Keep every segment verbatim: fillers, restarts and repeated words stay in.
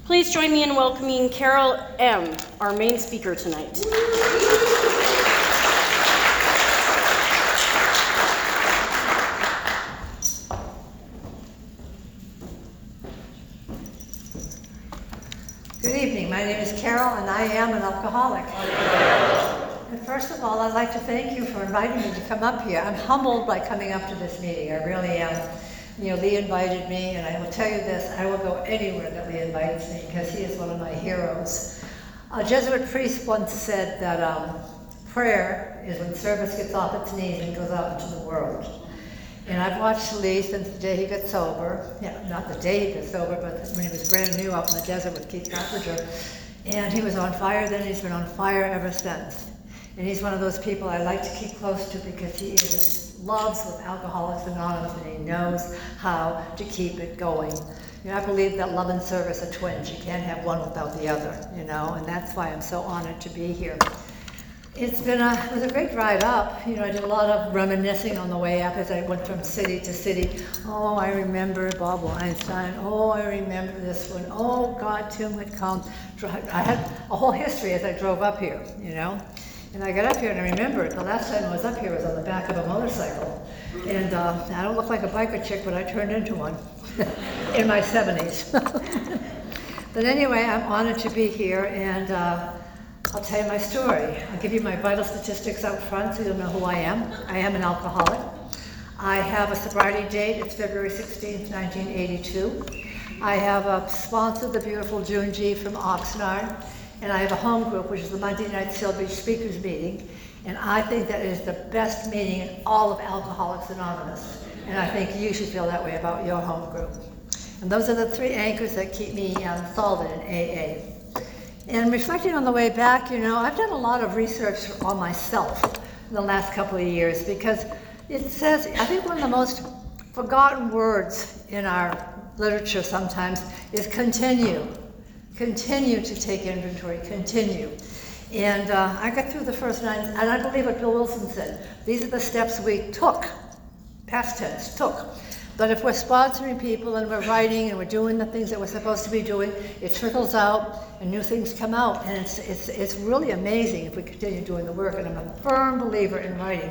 Please join me in welcoming Carol M., our main speaker tonight. Good evening. My name is Carol, and I am an alcoholic. And first of all, I'd like to thank you for inviting me to come up here. I'm humbled by coming up to this meeting. I really am. You know, Lee invited me, and I will tell you this, I will go anywhere that Lee invites me because he is one of my heroes. A Jesuit priest once said that um, prayer is when service gets off its knees and goes out into the world. And I've watched Lee since the day he got sober. Yeah, not the day he got sober, but when he was brand new out in the desert with Keith Carpenter. And he was on fire then, he's been on fire ever since. And he's one of those people I like to keep close to because he is loves with Alcoholics Anonymous and he knows how to keep it going. You know, I believe that love and service are twins. You can't have one without the other, you know, and that's why I'm so honored to be here. It's been a, it was a great ride up. You know, I did a lot of reminiscing on the way up as I went from city to city. Oh, I remember Bob Weinstein. Oh, I remember this one. Oh, God, Tim had come. I had a whole history as I drove up here, you know. And I got up here and I remember it. The last time I was up here was on the back of a motorcycle. And uh, I don't look like a biker chick, but I turned into one in my seventies. But anyway, I'm honored to be here, and uh, I'll tell you my story. I'll give you my vital statistics out front so you'll know who I am. I am an alcoholic. I have a sobriety date. It's February sixteenth, nineteen eighty-two. I have a sponsor, the beautiful June G. from Oxnard. And I have a home group, which is the Monday Night Seal Beach Speakers Meeting. And I think that is the best meeting in all of Alcoholics Anonymous. And I think you should feel that way about your home group. And those are the three anchors that keep me um, solid in A A. And reflecting on the way back, you know, I've done a lot of research on myself in the last couple of years because it says, I think one of the most forgotten words in our literature sometimes is continue. Continue to take inventory, continue. And uh, I got through the first nine, and I believe what Bill Wilson said. These are the steps we took, past tense, took. But if we're sponsoring people and we're writing and we're doing the things that we're supposed to be doing, it trickles out and new things come out. And it's, it's, it's really amazing if we continue doing the work. And I'm a firm believer in writing.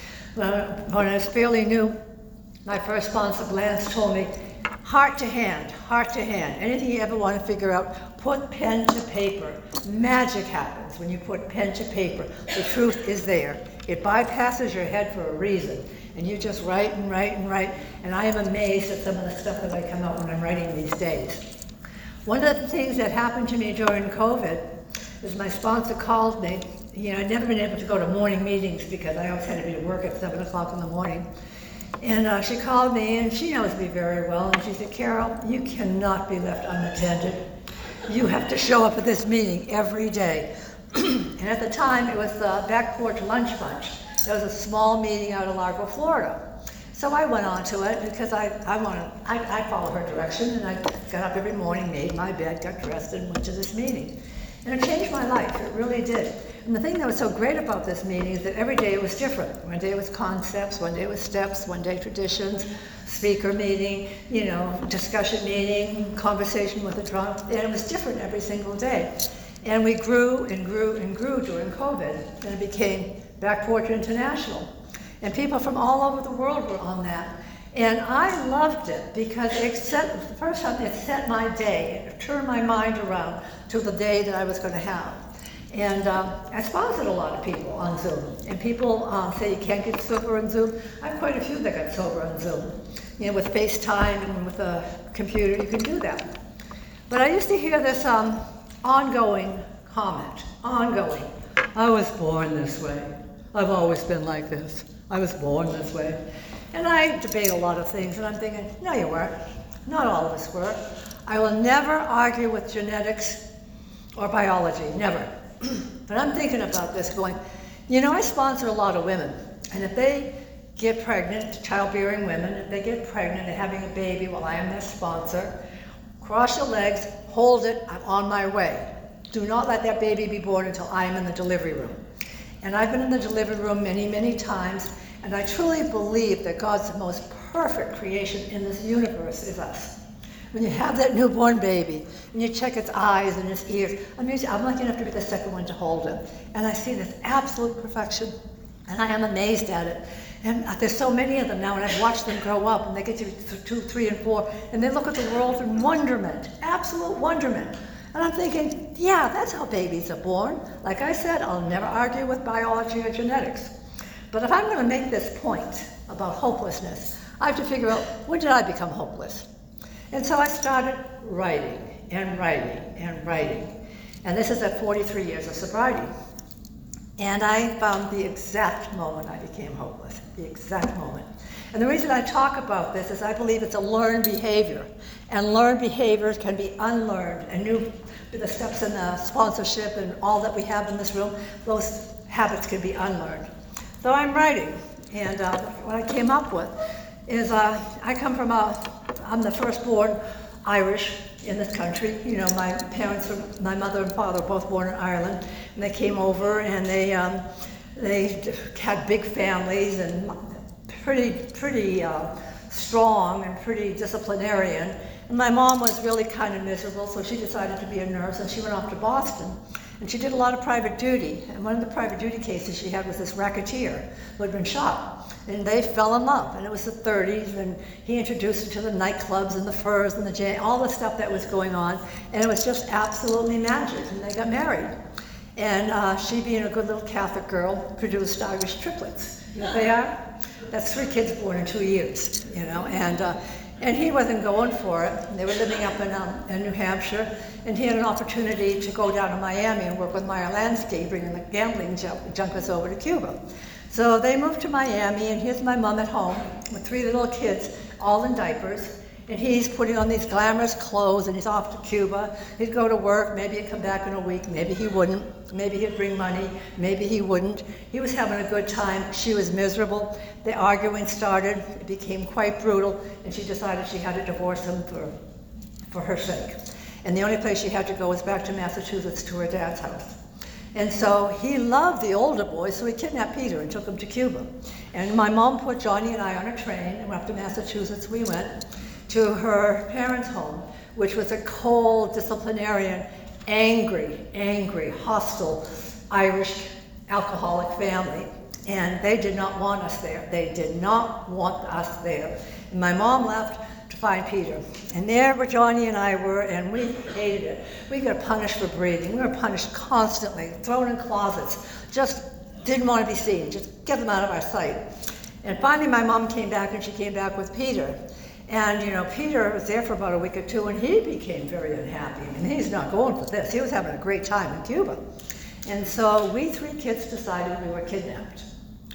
When I was fairly new, my first sponsor, Blanche, told me, heart to hand, heart to hand. Anything you ever want to figure out, put pen to paper. Magic happens when you put pen to paper. The truth is there. It bypasses your head for a reason. And you just write and write and write. And I am amazed at some of the stuff that I come out when I'm writing these days. One of the things that happened to me during COVID is my sponsor called me. You know, I'd never been able to go to morning meetings because I always had to be to work at seven o'clock in the morning. And uh, she called me, and she knows me very well, and she said, Carol, you cannot be left unattended. You have to show up at this meeting every day. And at the time, it was the Back Porch Lunch Bunch. It was a small meeting out of Largo, Florida. So I went on to it because I, I wanted, I, I followed her direction, and I got up every morning, made my bed, got dressed, and went to this meeting. And it changed my life, it really did. And the thing that was so great about this meeting is that every day it was different. One day it was concepts, one day it was steps, one day traditions, speaker meeting, you know, discussion meeting, conversation with a drunk, and it was different every single day. And we grew and grew and grew during COVID, and it became Back Porch International. And people from all over the world were on that. And I loved it because it set, the first time it set my day, it turned my mind around to the day that I was going to have. And um, I sponsored a lot of people on Zoom. And people um, say you can't get sober on Zoom. I have quite a few that got sober on Zoom. You know, with FaceTime and with a computer, you can do that. But I used to hear this um, ongoing comment, ongoing. I was born this way. I've always been like this. I was born this way. And I debate a lot of things, and I'm thinking, no, you weren't. Not all of us were. I will never argue with genetics or biology, never. But I'm thinking about this going, you know, I sponsor a lot of women, and if they get pregnant, childbearing women, if they get pregnant and having a baby while I am their sponsor, cross your legs, hold it, I'm on my way. Do not let that baby be born until I am in the delivery room. And I've been in the delivery room many, many times, and I truly believe that God's most perfect creation in this universe is us. when you have that newborn baby and you check its eyes and its ears. I'm, usually, I'm lucky enough to be the second one to hold him. And I see this absolute perfection, and I am amazed at it. And there's so many of them now, and I've watched them grow up, and they get to two, three, and four, and they look at the world in wonderment, absolute wonderment. And I'm thinking, yeah, that's how babies are born. Like I said, I'll never argue with biology or genetics. But if I'm going to make this point about hopelessness, I have to figure out, when did I become hopeless? And so I started writing and writing and writing. And this is at forty-three years of sobriety. And I found the exact moment I became hopeless, the exact moment. And the reason I talk about this is I believe it's a learned behavior. And learned behaviors can be unlearned. And new, the steps in the sponsorship and all that we have in this room, those habits can be unlearned. So I'm writing. And uh, what I came up with is uh, I come from a, I'm the firstborn Irish in this country. You know, my parents, are, my mother and father were both born in Ireland, and they came over and they um, they had big families and pretty pretty uh, strong and pretty disciplinarian. And my mom was really kind of miserable, so she decided to be a nurse, and she went off to Boston. And she did a lot of private duty, and one of the private duty cases she had was this racketeer who had been shot. And they fell in love, and it was the thirties, and he introduced her to the nightclubs and the furs and the jam, all the stuff that was going on, and it was just absolutely magic, and they got married. And uh, she, being a good little Catholic girl, produced Irish triplets. You know what they are? That's three kids born in two years, you know, and uh, and he wasn't going for it. They were living up in, um, in New Hampshire, and he had an opportunity to go down to Miami and work with Meyer Lansky, bringing the gambling junkets over to Cuba. So they moved to Miami, and here's my mom at home with three little kids, all in diapers, and he's putting on these glamorous clothes, and he's off to Cuba. He'd go to work, maybe he'd come back in a week, maybe he wouldn't, maybe he'd bring money, maybe he wouldn't. He was having a good time, she was miserable. The arguing started, it became quite brutal, and she decided she had to divorce him for, for her sake. And the only place she had to go was back to Massachusetts to her dad's house. And so he loved the older boy, so he kidnapped Peter and took him to Cuba. And my mom put Johnny and I on a train, and up to Massachusetts we went to her parents' home, which was a cold, disciplinarian, angry, angry, hostile, Irish alcoholic family. And they did not want us there. They did not want us there. And my mom left to find Peter. And there were Johnny and I were, and we hated it. We got punished for breathing. We were punished constantly, thrown in closets, just didn't want to be seen, just get them out of our sight. And finally my mom came back, and she came back with Peter. And, you know, Peter was there for about a week or two, and he became very unhappy. I mean, he's not going for this. He was having a great time in Cuba. And so we three kids decided we were kidnapped.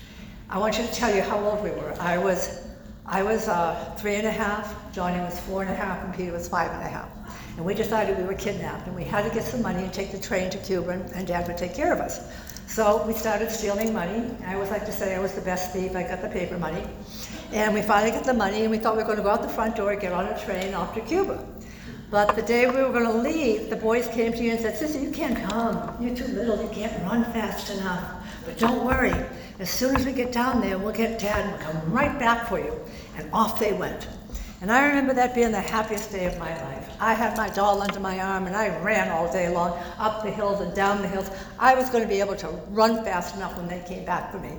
I want you to tell you how old we were. I was, I was uh, three and a half, Johnny was four and a half, and Peter was five and a half. And we decided we were kidnapped, and we had to get some money and take the train to Cuba, and Dad would take care of us. So we started stealing money. I always like to say I was the best thief. I got the paper money. And we finally got the money, and we thought we were going to go out the front door and get on a train off to Cuba. But the day we were going to leave, the boys came to you and said, "Sister, you can't come. You're too little. You can't run fast enough. But don't worry. As soon as we get down there, we'll get Dad and we'll come right back for you." And off they went. And I remember that being the happiest day of my life. I had my doll under my arm, and I ran all day long, up the hills and down the hills. I was going to be able to run fast enough when they came back for me.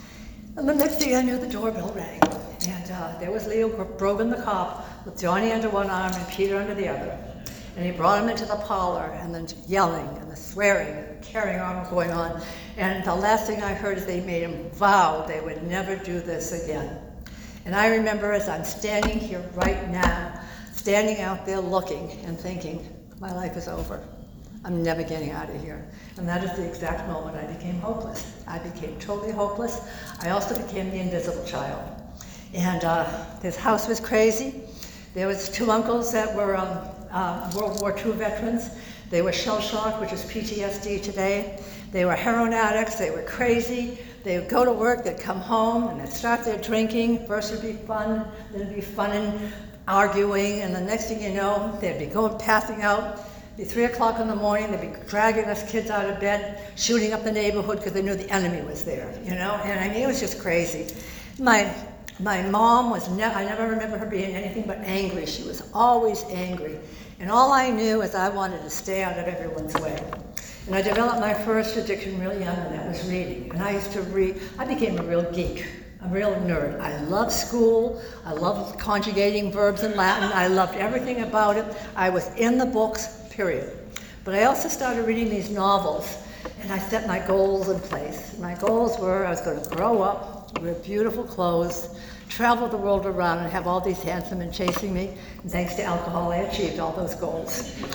And the next thing I knew, the doorbell rang. And uh, there was Leo Brogan, the cop, with Johnny under one arm and Peter under the other. And he brought him into the parlor, and then yelling and the swearing and the carrying on was going on. And the last thing I heard is they made him vow they would never do this again. And I remember as I'm standing here right now, standing out there looking and thinking, my life is over. I'm never getting out of here. And that is the exact moment I became hopeless. I became totally hopeless. I also became the invisible child. And uh, this house was crazy. There was two uncles that were um, uh, World War Two veterans. They were shell-shocked, which is P T S D today. They were heroin addicts. They were crazy. They would go to work, they'd come home, and they'd start their drinking. First it'd be fun, then it'd be fun and arguing, and the next thing you know, they'd be going, passing out. It'd be three o'clock in the morning, they'd be dragging us kids out of bed, shooting up the neighborhood because they knew the enemy was there, you know? And I mean, it was just crazy. My My mom was never, I never remember her being anything but angry. She was always angry. And all I knew is I wanted to stay out of everyone's way. And I developed my first addiction really young, and that was reading. And I used to read, I became a real geek, a real nerd. I loved school, I loved conjugating verbs in Latin, I loved everything about it. I was in the books, period. But I also started reading these novels, and I set my goals in place. My goals were I was going to grow up, wear beautiful clothes, travel the world around, and have all these handsome men chasing me. And thanks to alcohol, I achieved all those goals. You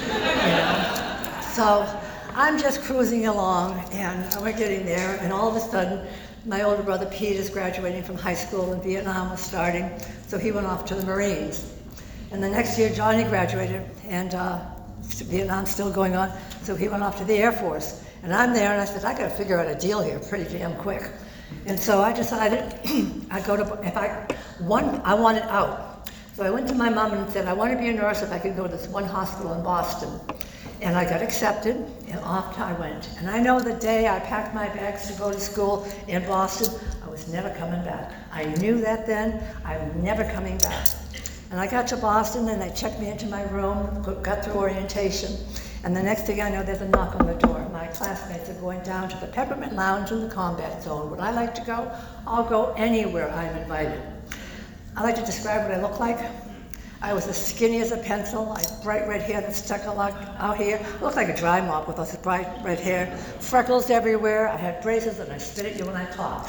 know? So I'm just cruising along, and we're getting there, and all of a sudden, my older brother Pete is graduating from high school, and Vietnam was starting, so he went off to the Marines. And the next year, Johnny graduated, and uh, Vietnam's still going on, so he went off to the Air Force. And I'm there, and I said, I gotta figure out a deal here pretty damn quick. And so I decided I'd go to, if I, one, I wanted out. So I went to my mom and said, I want to be a nurse if I could go to this one hospital in Boston. And I got accepted, and off I went. And I know the day I packed my bags to go to school in Boston, I was never coming back. I knew that then, I'm never coming back. And I got to Boston, and they checked me into my room, got through orientation. And the next thing I know, there's a knock on the door. My classmates are going down to the Peppermint Lounge in the combat zone. Would I like to go? I'll go anywhere I'm invited. I like to describe what I look like. I was as skinny as a pencil. I had bright red hair that stuck a lot out here. I looked like a dry mop with this bright red hair. Freckles everywhere. I had braces, and I spit at you when I talked.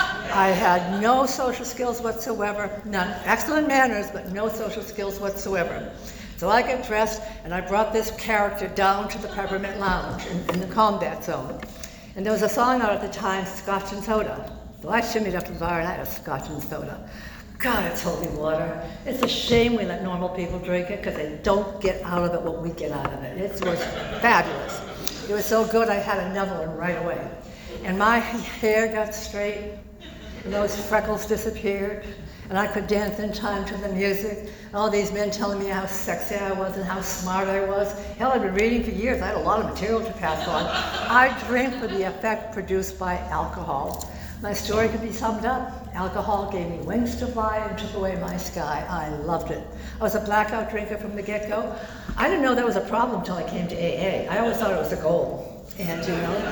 I had no social skills whatsoever. None. Excellent manners, but no social skills whatsoever. So I get dressed, and I brought this character down to the Peppermint Lounge in, in the combat zone. And there was a song out at the time, Scotch and Soda. So I shimmied up to the bar, and I had a Scotch and Soda. God, it's holy water. It's a shame we let normal people drink it, because they don't get out of it what we get out of it. It was fabulous. It was so good, I had another one right away. And my hair got straight, and those freckles disappeared. And I could dance in time to the music. All these men telling me how sexy I was and how smart I was. Hell, I'd been reading for years. I had a lot of material to pass on. I drink for the effect produced by alcohol. My story could be summed up. Alcohol gave me wings to fly and took away my sky. I loved it. I was a blackout drinker from the get-go. I didn't know that was a problem until I came to A A. I always thought it was a goal. And, you know,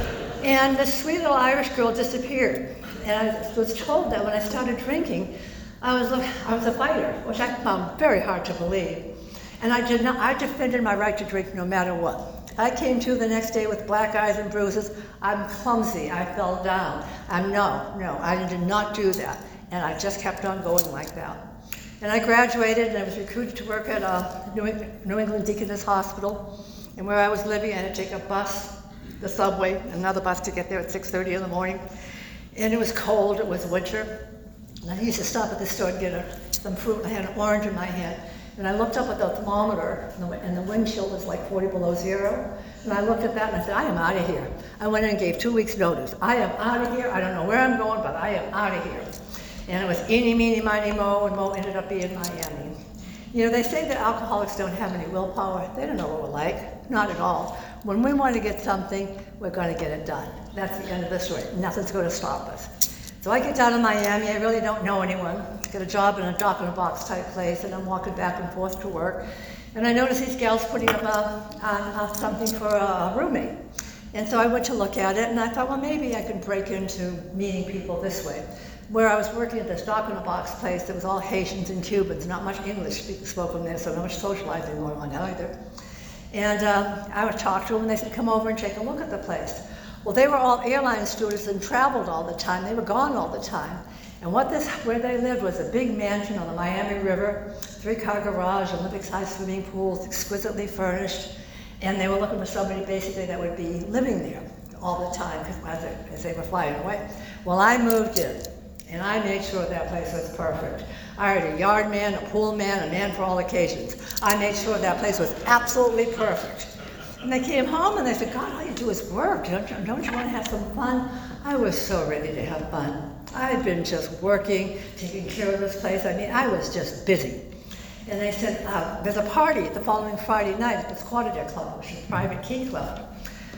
and the sweet little Irish girl disappeared. And I was told that when I started drinking, I was a, I was a fighter, which I found very hard to believe. And I did not, I defended my right to drink no matter what. I came to the next day with black eyes and bruises. I'm clumsy, I fell down. I'm no, no, I did not do that. And I just kept on going like that. And I graduated, and I was recruited to work at a New, New England Deaconess Hospital. And where I was living, I had to take a bus, the subway, another bus to get there at six thirty in the morning. And it was cold, it was winter. And I used to stop at the store and get a, some fruit. I had an orange in my hand. And I looked up at the thermometer, and the, and the windshield was like forty below zero. And I looked at that and I said, I am out of here. I went in and gave two weeks notice. I am out of here. I don't know where I'm going, but I am out of here. And it was eeny, meeny, miny, mo, and mo ended up being Miami. You know, they say that alcoholics don't have any willpower. They don't know what we're like. Not at all. When we want to get something, we're going to get it done. That's the end of the story. Nothing's going to stop us. So I get down to Miami. I really don't know anyone. I get a job in a dock in a box type place, and I'm walking back and forth to work. And I notice these gals putting up a, uh, something for a roommate. And so I went to look at it, and I thought, well, maybe I could break into meeting people this way. Where I was working at this dock in a box place, it was all Haitians and Cubans, not much English spoken there, so not much socializing going on either. And um, I would talk to them, and they said, come over and take a look at the place. Well, they were all airline stewardess and traveled all the time. They were gone all the time. And what this, where they lived was a big mansion on the Miami River, three-car garage, Olympic-sized swimming pools, exquisitely furnished. And they were looking for somebody basically that would be living there all the time as they, as they were flying away. Well, I moved in, and I made sure that place was perfect. I had a yard man, a pool man, a man for all occasions. I made sure that place was absolutely perfect. And they came home and they said, God, all you do is work. Don't you, don't you want to have some fun? I was so ready to have fun. I had been just working, taking care of this place. I mean, I was just busy. And they said, uh, there's a party the following Friday night at the Squatter Deck Club, which is a private key club.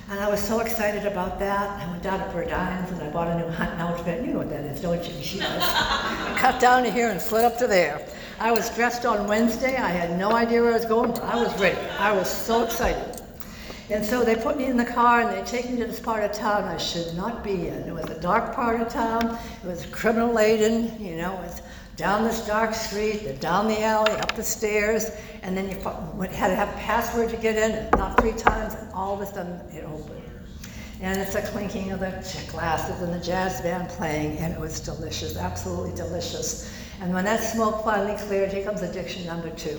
And I was so excited about that. I went down to Verdines and I bought a new hunting outfit. You know what that is, don't you? She does. Cut down to here and slid up to there. I was dressed on Wednesday. I had no idea where I was going, but I was ready. I was so excited. And so they put me in the car and they take me to this part of town I should not be in. It was a dark part of town. It was criminal laden, you know, it was down this dark street, then down the alley, up the stairs, and then you had to have a password to get in, and not three times, and all of a sudden it opened. And it's a clinking of the glasses and the jazz band playing, and it was delicious, absolutely delicious. And when that smoke finally cleared, here comes addiction number two.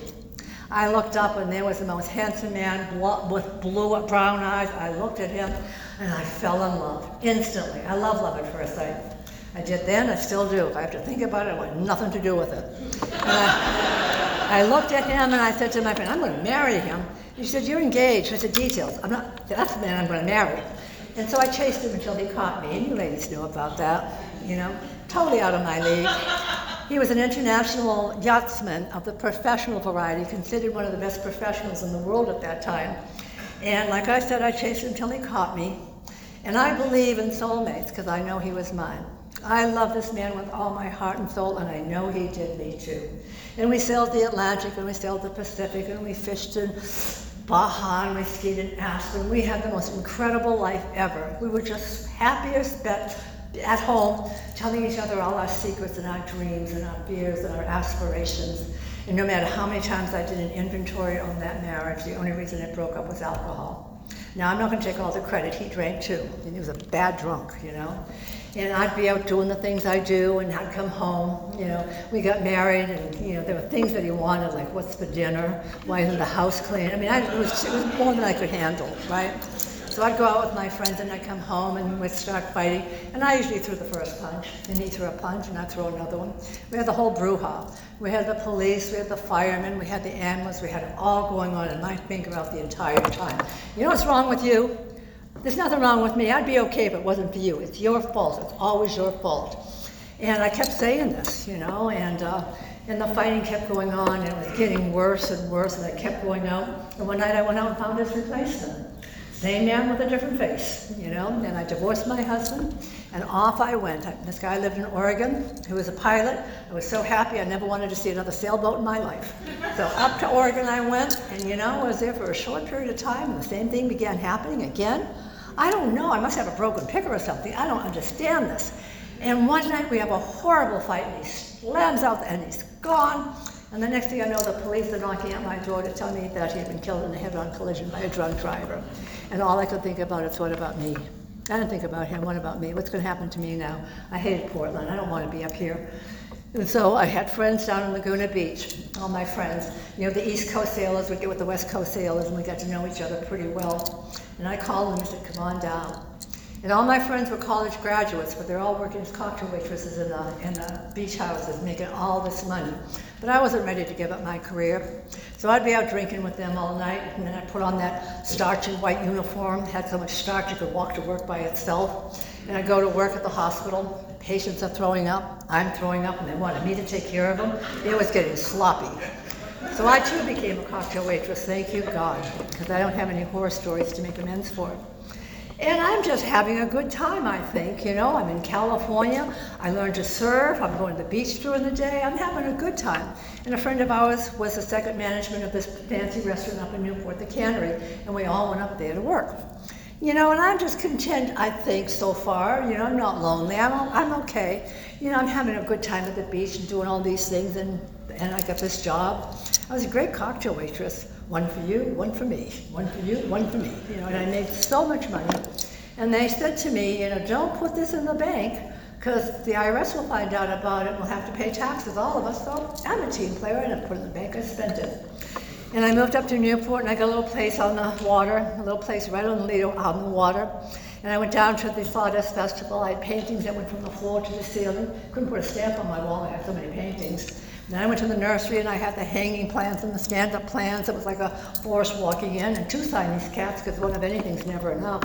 I looked up and there was the most handsome man with blue brown eyes. I looked at him and I fell in love instantly. I love love at first sight. I did then, I still do. If I have to think about it, I want nothing to do with it. And I, I looked at him and I said to my friend, I'm going to marry him. He said, you're engaged. I said, details. I'm not, that's the man I'm going to marry. And so I chased him until he caught me. And you ladies knew about that, you know, totally out of my league. He was an international yachtsman of the professional variety, considered one of the best professionals in the world at that time. And like I said, I chased him until he caught me. And I believe in soulmates because I know he was mine. I love this man with all my heart and soul, and I know he did me too. And we sailed the Atlantic, and we sailed the Pacific, and we fished in Baja, and we skied in Aspen. We had the most incredible life ever. We were just happiest bet at home, telling each other all our secrets and our dreams and our fears and our aspirations. And no matter how many times I did an inventory on that marriage, the only reason it broke up was alcohol. Now, I'm not going to take all the credit. He drank too, and he was a bad drunk, you know. And I'd be out doing the things I do, and I'd come home, you know. We got married, and, you know, there were things that he wanted, like, what's for dinner? Why isn't the house clean? I mean, I, it, was, it was more than I could handle, right? So I'd go out with my friends, and I'd come home, and we'd start fighting. And I usually threw the first punch, and he threw a punch, and I'd throw another one. We had the whole brouhaha. We had the police, we had the firemen, we had the ambulance, we had it all going on in my finger out the entire time. You know what's wrong with you? There's nothing wrong with me. I'd be okay if it wasn't for you. It's your fault. It's always your fault. And I kept saying this, you know, and uh, and the fighting kept going on, and it was getting worse and worse, and I kept going out. And one night I went out and found his replacement. Same man with a different face, you know, and I divorced my husband, and off I went. I, this guy lived in Oregon. He was a pilot. I was so happy I never wanted to see another sailboat in my life. So up to Oregon I went, and you know, I was there for a short period of time, and the same thing began happening again. I don't know, I must have a broken picker or something. I don't understand this. And one night we have a horrible fight, and he slams out, and he's gone. And the next thing I know, the police are knocking at my door to tell me that he had been killed in a head-on collision by a drunk driver. And all I could think about is, what about me? I didn't think about him, what about me? What's going to happen to me now? I hated Portland, I don't want to be up here. And so I had friends down in Laguna Beach, all my friends. You know, the East Coast sailors would get with the West Coast sailors, and we got to know each other pretty well. And I called them and said, come on down. And all my friends were college graduates, but they're all working as cocktail waitresses in the, in the beach houses, making all this money. But I wasn't ready to give up my career. So I'd be out drinking with them all night, and then I'd put on that starchy white uniform, had so much starch you could walk to work by itself. And I'd go to work at the hospital. Patients are throwing up, I'm throwing up, and they wanted me to take care of them. It was getting sloppy. So I too became a cocktail waitress, thank you God, because I don't have any horror stories to make amends for. And I'm just having a good time, I think, you know. I'm in California, I learned to surf, I'm going to the beach during the day, I'm having a good time. And a friend of ours was the second management of this fancy restaurant up in Newport, the Cannery, and we all went up there to work. You know, and I'm just content, I think, so far. You know, I'm not lonely, I'm, I'm okay. You know, I'm having a good time at the beach and doing all these things, and, and I got this job. I was a great cocktail waitress. One for you, one for me, one for you, one for me. You know, and I made so much money. And they said to me, you know, don't put this in the bank, because the I R S will find out about it and we'll have to pay taxes, all of us. So I'm a team player, I didn't put it in the bank, I spent it. And I moved up to Newport, and I got a little place on the water, a little place right on the Lido, on the water. And I went down to the Sawdust Festival. I had paintings that went from the floor to the ceiling. Couldn't put a stamp on my wall, I had so many paintings. Then I went to the nursery, and I had the hanging plants and the stand-up plants. It was like a forest walking in, and two Siamese cats, because one of anything's never enough.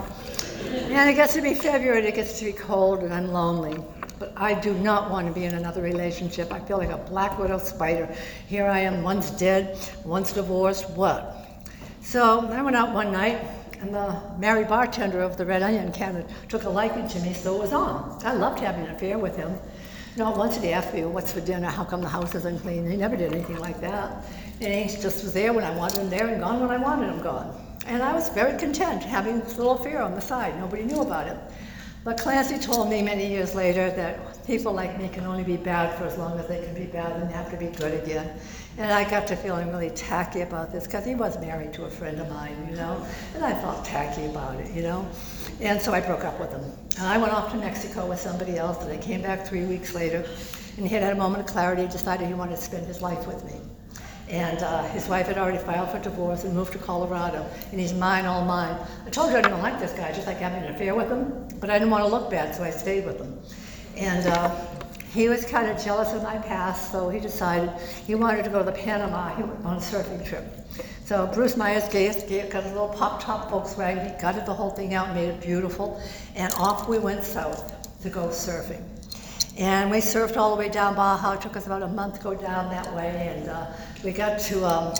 And it gets to be February, it gets to be cold, and I'm lonely. But I do not want to be in another relationship. I feel like a black widow spider. Here I am, one's dead, one's divorced, what? So I went out one night, And the married bartender of the Red Onion kind of took a liking to me, so it was on. I loved having an affair with him. Not once did he ask me, what's for dinner, how come the house is unclean? He never did anything like that. And he just was there when I wanted him there and gone when I wanted him gone. And I was very content having this little affair on the side. Nobody knew about it. But Clancy told me many years later that people like me can only be bad for as long as they can be bad and they have to be good again. And I got to feeling really tacky about this because he was married to a friend of mine, you know, and I felt tacky about it, you know. And so I broke up with him. And I went off to Mexico with somebody else, and I came back three weeks later, and he had had a moment of clarity, decided he wanted to spend his life with me. And uh, his wife had already filed for divorce and moved to Colorado, and he's mine, all mine. I told you I didn't like this guy, just like having an affair with him, but I didn't want to look bad, so I stayed with him. And uh, he was kind of jealous of my past, so he decided he wanted to go to the Panama he went on a surfing trip. So Bruce Myers gave, gave, got a little pop-top Volkswagen, he gutted the whole thing out, made it beautiful, and off we went south to go surfing. And we surfed all the way down Baja. It took us about a month to go down that way, and uh, we got to um,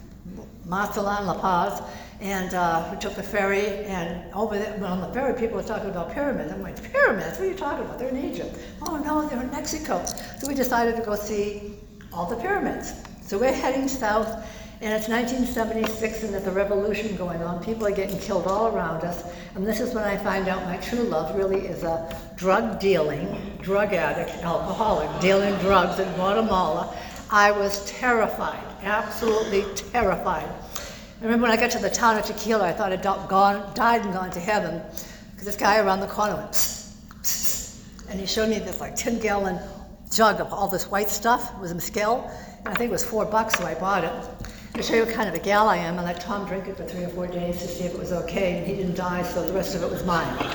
Mazatlan, La Paz, and uh, we took the ferry, and over there, well, on the ferry, people were talking about pyramids. I'm like, pyramids? What are you talking about? They're in Egypt. Oh no, they're in Mexico. So we decided to go see all the pyramids. So we're heading south, and it's nineteen seventy-six, and there's a revolution going on. People are getting killed all around us, and this is when I find out my true love really is a drug-dealing, drug addict, alcoholic, dealing drugs in Guatemala. I was terrified, absolutely terrified. I remember when I got to the town of Tequila, I thought I'd gone, died and gone to heaven, because this guy around the corner went, psst, psst, and he showed me this like ten gallon jug of all this white stuff. It was mezcal, and I think it was four bucks, so I bought it. To show you what kind of a gal I am, I let Tom drink it for three or four days to see if it was okay, and he didn't die, so the rest of it was mine. You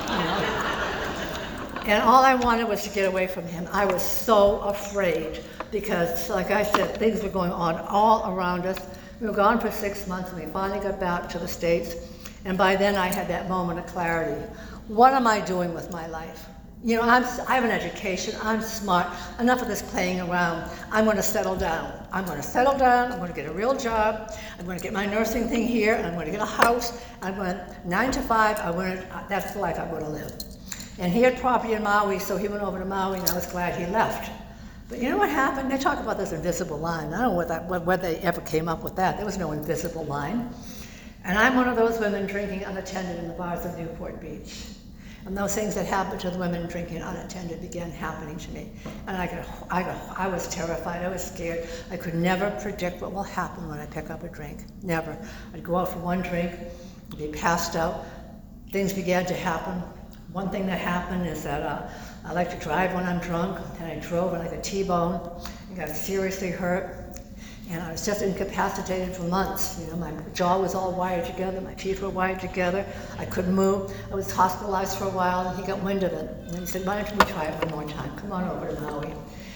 know? And all I wanted was to get away from him. I was so afraid because, like I said, things were going on all around us. We were gone for six months, and we finally got back to the States, and by then I had that moment of clarity. What am I doing with my life? You know, I'm, I have an education, I'm smart, enough of this playing around. I'm going to settle down. I'm going to settle down, I'm going to get a real job, I'm going to get my nursing thing here, and I'm going to get a house, I'm going to, nine to five, I want to, that's the life I'm going to live. And he had property in Maui, so he went over to Maui, and I was glad he left. But you know what happened? They talk about this invisible line. I don't know what that, whether they ever came up with that. There was no invisible line. And I'm one of those women drinking unattended in the bars of Newport Beach. And those things that happened to the women drinking unattended began happening to me. And I got, I got, I was terrified, I was scared. I could never predict what will happen when I pick up a drink, never. I'd go out for one drink, be passed out, things began to happen. One thing that happened is that uh, I like to drive when I'm drunk, and I drove like a T-bone, and got seriously hurt. And I was just incapacitated for months. You know, my jaw was all wired together, my teeth were wired together, I couldn't move. I was hospitalized for a while, and he got wind of it. And he said, why don't we try it one more time? Come on over to Maui.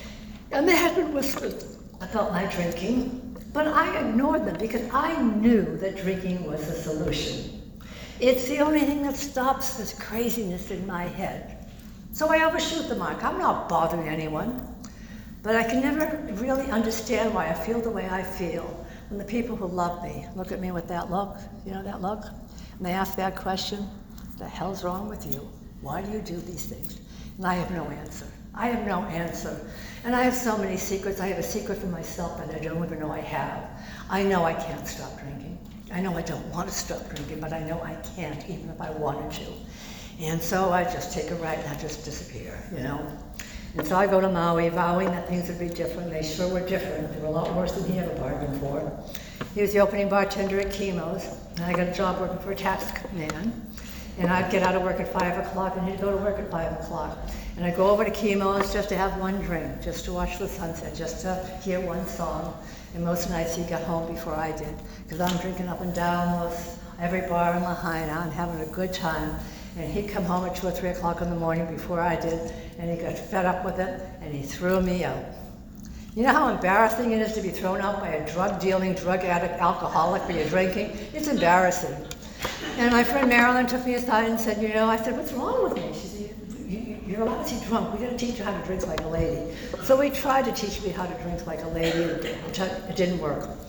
And they had been whispered about my drinking, but I ignored them because I knew that drinking was the solution. It's the only thing that stops this craziness in my head. So I overshoot the mark. I'm not bothering anyone. But I can never really understand why I feel the way I feel when the people who love me look at me with that look, you know that look? And they ask that question, what the hell's wrong with you? Why do you do these things? And I have no answer. I have no answer. And I have so many secrets. I have a secret for myself that I don't even know I have. I know I can't stop drinking. I know I don't want to stop drinking, but I know I can't even if I wanted to. And so I just take a right and I just disappear, you know? And so I go to Maui, vowing that things would be different. They sure were different. They were a lot worse than he ever bargained for. He was the opening bartender at Chemo's, and I got a job working for a tax man. And I'd get out of work at five o'clock, and he'd go to work at five o'clock. And I'd go over to Chemo's just to have one drink, just to watch the sunset, just to hear one song. And most nights he got home before I did, because I'm drinking up and down those, every bar in Lahaina. I'm having a good time. And he'd come home at two or three o'clock in the morning before I did, and he got fed up with it, and he threw me out. You know how embarrassing it is to be thrown out by a drug-dealing, drug addict, alcoholic for your drinking? It's embarrassing. And my friend Marilyn took me aside and said, you know, I said, what's wrong with me? She said, you, you're obviously drunk. We got to teach you how to drink like a lady. So we tried to teach me how to drink like a lady, and it didn't work.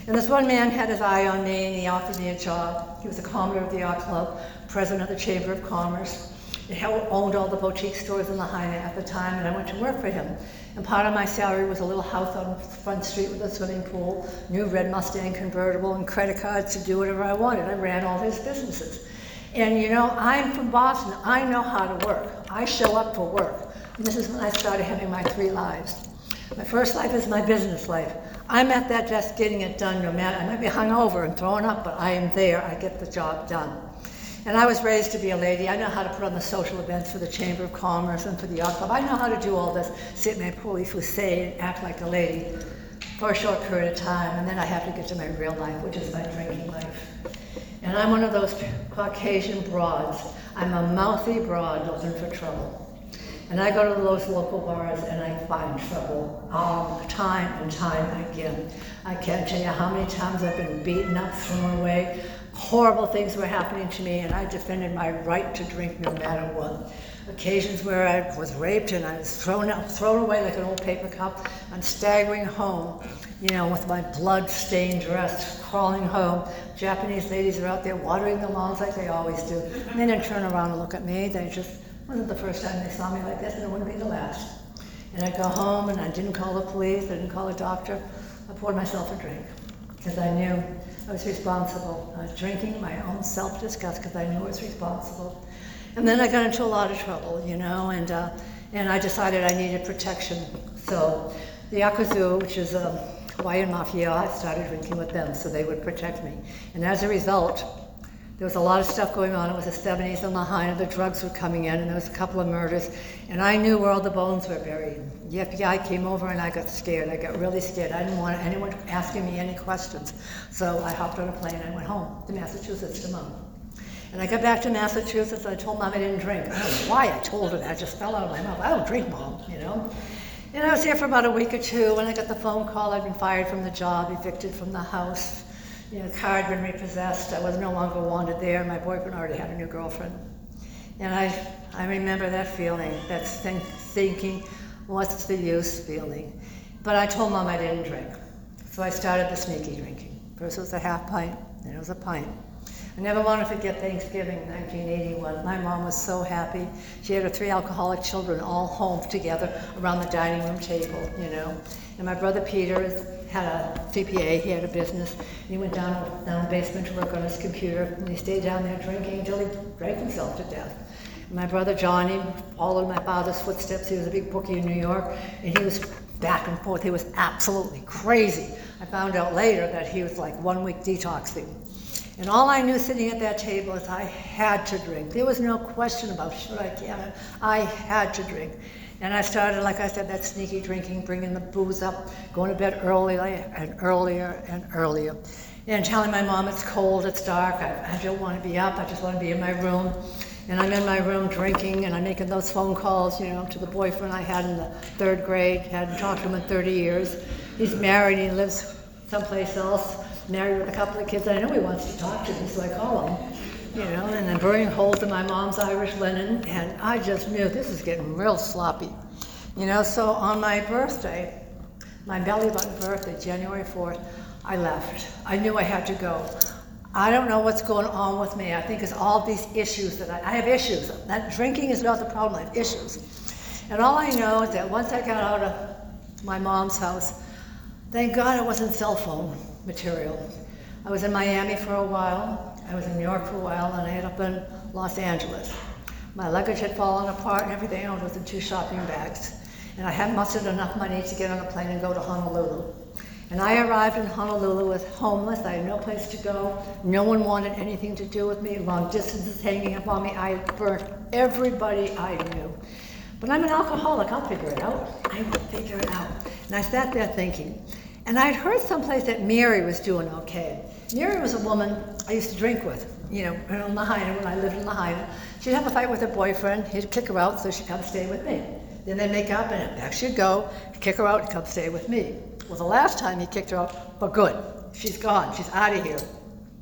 And this one man had his eye on me and he offered me a job. He was a commodore of the yacht club, president of the Chamber of Commerce. He owned all the boutique stores in Lahaina at the time, and I went to work for him. And part of my salary was a little house on Front Street with a swimming pool, new red Mustang convertible, and credit cards to do whatever I wanted. I ran all his businesses. And you know, I'm from Boston. I know how to work. I show up for work. And this is when I started having my three lives. My first life is my business life. I'm at that desk getting it done no matter. I might be hungover and thrown up, but I am there. I get the job done. And I was raised to be a lady. I know how to put on the social events for the Chamber of Commerce and for the yacht club. I know how to do all this, sit in my police-say and act like a lady for a short period of time, and then I have to get to my real life, which is my drinking life. And I'm one of those Caucasian broads. I'm a mouthy broad looking for trouble. And I go to those local bars and I find trouble all time and time again. I can't tell you how many times I've been beaten up, thrown away. Horrible things were happening to me, and I defended my right to drink no matter what. Occasions where I was raped and I was thrown out, thrown away like an old paper cup. I'm staggering home, you know, with my blood-stained dress, crawling home. Japanese ladies are out there watering the lawns like they always do. And they didn't turn around and look at me. They just, it wasn't the first time they saw me like this, and it wouldn't be the last. And I'd go home, and I didn't call the police, I didn't call a doctor. I poured myself a drink, because I knew I was responsible. I was drinking my own self-disgust because I knew I was responsible. And then I got into a lot of trouble, you know, and uh, and I decided I needed protection. So the Yakuza, which is a Hawaiian mafia, I started drinking with them so they would protect me. And as a result, there was a lot of stuff going on. It was the seventies in Lahaina, the drugs were coming in, and there was a couple of murders, and I knew where all the bones were buried. The F B I came over and I got scared. I got really scared. I didn't want anyone asking me any questions. So I hopped on a plane and I went home to Massachusetts to Mom. And I got back to Massachusetts, and I told Mom I didn't drink. I don't know why I told her that. It just fell out of my mouth. I don't drink, Mom, you know. And I was here for about a week or two when I got the phone call. I'd been fired from the job, evicted from the house. You know, the car had been repossessed. I was no longer wanted there. My boyfriend already had a new girlfriend. And I, I remember that feeling, that think, thinking, what's the use feeling? But I told Mom I didn't drink. So I started the sneaky drinking. First it was a half pint, then it was a pint. I never want to forget Thanksgiving, nineteen eighty-one. My mom was so happy. She had her three alcoholic children all home together around the dining room table, you know. And my brother Peter had a C P A, he had a business, and he went down, down the basement to work on his computer, and he stayed down there drinking until he drank himself to death. And my brother Johnny followed my father's footsteps. He was a big bookie in New York, and he was back and forth. He was absolutely crazy. I found out later that he was like one week detoxing. And all I knew sitting at that table is I had to drink. There was no question about should I, can I. I had to drink. And I started, like I said, that sneaky drinking, bringing the booze up, going to bed earlier and earlier and earlier. And telling my mom it's cold, it's dark, I, I don't want to be up, I just want to be in my room. And I'm in my room drinking, and I'm making those phone calls, you know, to the boyfriend I had in the third grade, hadn't talked to him in thirty years. He's married, he lives someplace else, married with a couple of kids. I know he wants to talk to me, so I call him, you know, and then burning holes in my mom's Irish linen, and I just knew this is getting real sloppy. You know, so on my birthday, my belly button birthday, January fourth, I left. I knew I had to go. I don't know what's going on with me. I think it's all these issues that I, I have issues. That drinking is not the problem, I have issues. And all I know is that once I got out of my mom's house, thank God it wasn't cell phone material. I was in Miami for a while, I was in New York for a while, and I ended up in Los Angeles. My luggage had fallen apart and everything else was in two shopping bags. And I hadn't mustered enough money to get on a plane and go to Honolulu. And I arrived in Honolulu as homeless. I had no place to go. No one wanted anything to do with me. Long distances hanging up on me. I burnt everybody I knew. But I'm an alcoholic. I'll figure it out. I will figure it out. And I sat there thinking. And I'd heard someplace that Mary was doing okay. Mary was a woman I used to drink with, you know, in Lahaina, when I lived in Lahaina. She'd have a fight with her boyfriend. He'd kick her out, so she'd come stay with me. Then they'd make up, and back she'd go, kick her out, and come stay with me. Well, the last time he kicked her out, but good. She's gone. She's out of here.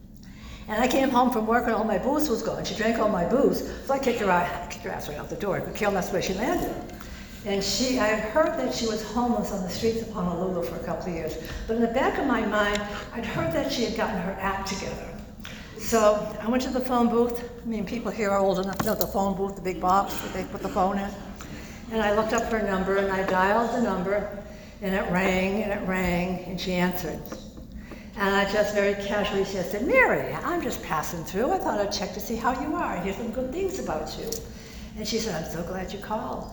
And I came home from work, and all my booze was gone. She drank all my booze, so I kicked her out, kicked her ass right out the door. I could care less where she landed. And she, I had heard that she was homeless on the streets of Honolulu for a couple of years. But in the back of my mind, I'd heard that she had gotten her act together. So I went to the phone booth. I mean, people here are old enough to know the phone booth, the big box that they put the phone in. And I looked up her number, and I dialed the number, and it rang, and it rang, and she answered. And I just very casually just said, Mary, I'm just passing through. I thought I'd check to see how you are. I hear some good things about you. And she said, I'm so glad you called.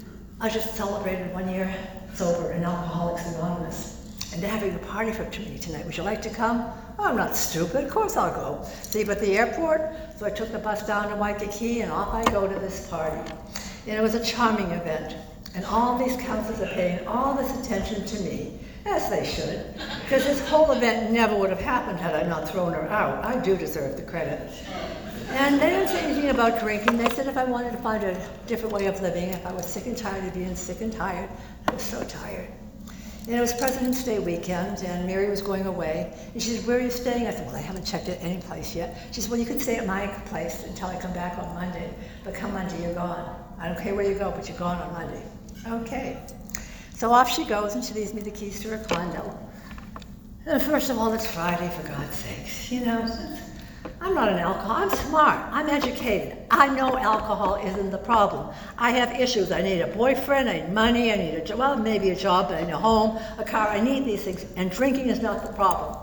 I just celebrated one year sober in Alcoholics Anonymous. And they're having a party for me tonight. Would you like to come? Oh, I'm not stupid. Of course I'll go. See, but the airport, so I took the bus down to Waikiki, and off I go to this party. And it was a charming event. And all these counselors are paying all this attention to me, as they should, because this whole event never would have happened had I not thrown her out. I do deserve the credit. And they didn't say anything about drinking. They said if I wanted to find a different way of living, if I was sick and tired of being sick and tired. I was so tired. And it was President's Day weekend, and Mary was going away. And she said, where are you staying? I said, well, I haven't checked at any place yet. She said, well, you could stay at my place until I come back on Monday. But come Monday, you're gone. I don't care where you go, but you're gone on Monday. Okay. So off she goes, and she leaves me the keys to her condo. And first of all, it's Friday, for God's sakes. You know, I'm not an alcoholic. I'm smart. I'm educated. I know alcohol isn't the problem. I have issues. I need a boyfriend. I need money. I need a job. Well, maybe a job, but I need a home, a car. I need these things, and drinking is not the problem.